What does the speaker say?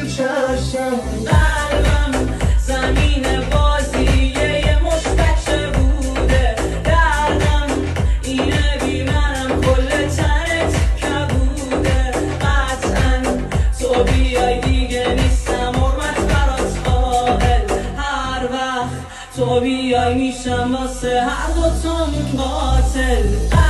چشم قلبم زمین بازیه یه مشتچه بوده دردم اینه بی منم کل تنت کبوده قطعا تو بیای دیگه نیستم حرمت برات قائل هر وقت تو بیای میشم واسه هر دوتامون قاتل